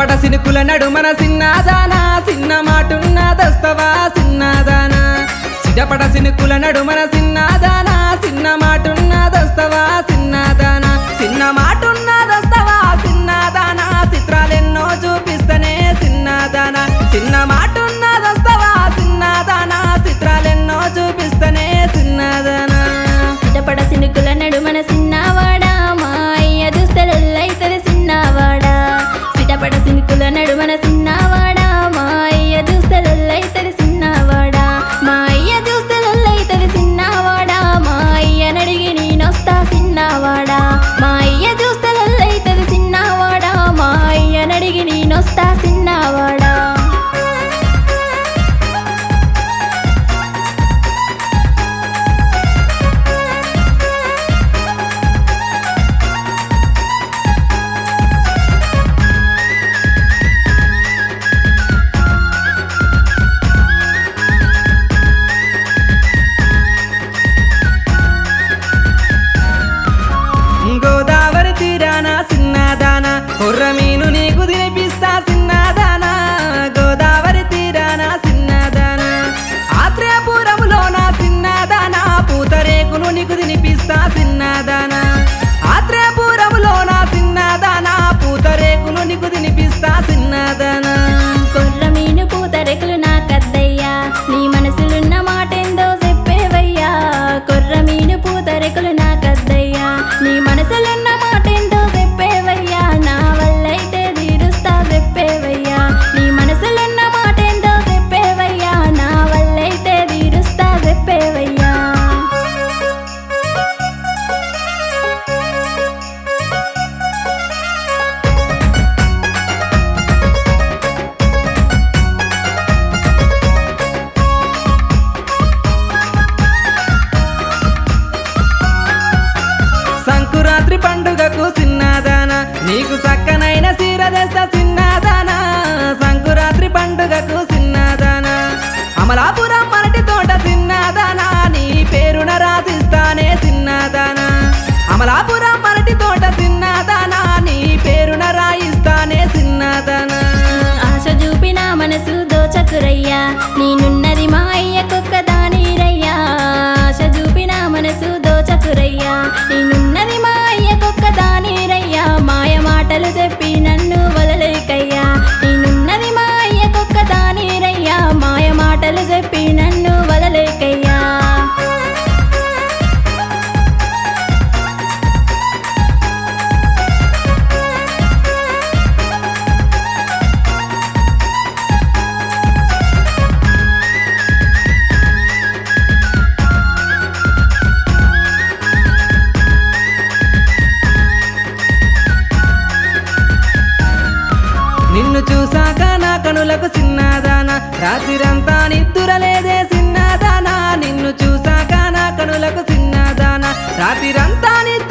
సిటపట సినుకుల నడుమన సిన్నదానా సిన్న మాటున్న దస్తవా సిన్నదానా సిటపట సినుకుల నడుమన సిన్నదానా సిన్న మాటున్న దస్తవా సిన్నదానా సిన్న మాటున్న దస్తవా సిన్నదానా చిత్రాలెన్నో చూపిస్తనే సిన్నదానా చిన్న మాటున్న దస్తవా సిన్నదానా చిత్రాలెన్నో చూపిస్తనే సిన్నదానా సిటపట సినుకుల నడుమన సిన్నవాడా మా అయ్య దుస్తలైతది సిన్నవాడా సిటపట సినుకుల నడుమన సిన్నవాడా మా అయ్య దుస్తలైతది సిన్నవాడా మా అయ్య దుస్తలైతది సిన్నవాడా మా అయ్య నడిగి నేనొస్తా సిన్నవాడా మా అయ్య దుస్తలైతది సిన్నవాడా మా అయ్య నడిగి నేనొస్తా సిన్నవాడా గోదావరి తీరాన సిన్నదానా కొర్ర మీను నీకు తినిపిస్తా సిన్నదానా గోదావరి తీరాన సిన్నదానా ఆత్రేయపురములోన సిన్నదానా పూతరేకులు నీకు తినిపిస్తా సిన్నదానా ఆత్రేయపురములోన సిన్నదానా పూతరేకులు నీకు తినిపిస్తా సిన్నదానా కొర్ర మీను పూతరేకులు నాకద్దయ్యా నీ మనసులున్న మాటేందో చెప్పేవయ్యా కొర్ర మీను పూతరేకులు నాకద్దయ్యా నీ మనసులున్న మాటేందో చెప్పేవయ్యా నా వల్లైతే తీరుస్తా చెప్పేవయ్యా నీ మనసులున్న మాటేందో చెప్పేవయ్యా నా వల్లైతే తీరుస్తా చెప్పేవయ్యా సంకురాత్రి పండుగకు సిన్నదానా నీకు సక్కనైన సీర తెస్తా సిన్నదానా సంకురాత్రి పండుగకు సిన్నదానా అమలాపురం మరటి తోట సిన్నదానా నీ పేరున రాసిస్తానే సిన్నదానా అమలాపురం మరటి తోట సిన్నదానా నీ పేరున రాయిస్తానే సిన్నదానా ఆశ చూపిన మనసు దోచకురయ్యా నేనున్నది మా అయ్యకొక్క దానిరయ్యా ఆశ చూపిన మనసు దోచకురయ్యా నేనున్నది మా అయ్యకొక్క దానిరయ్యా మాయ మాటలు చెప్పి నన్ను వలలేకయ్యా నేనున్నది మా అయ్యకొక్క దానిరయ్యా మాయ మాటలు చెప్పి నన్ను వలలేకయ్యా నిన్ను చూసాక నా కనులకు సిన్నదానా రాత్రిరంతా నిద్దురలేదే సిన్నదానా నిన్ను చూసాక నా కనులకు సిన్నదానా రాత్రిరంతా నిద్ర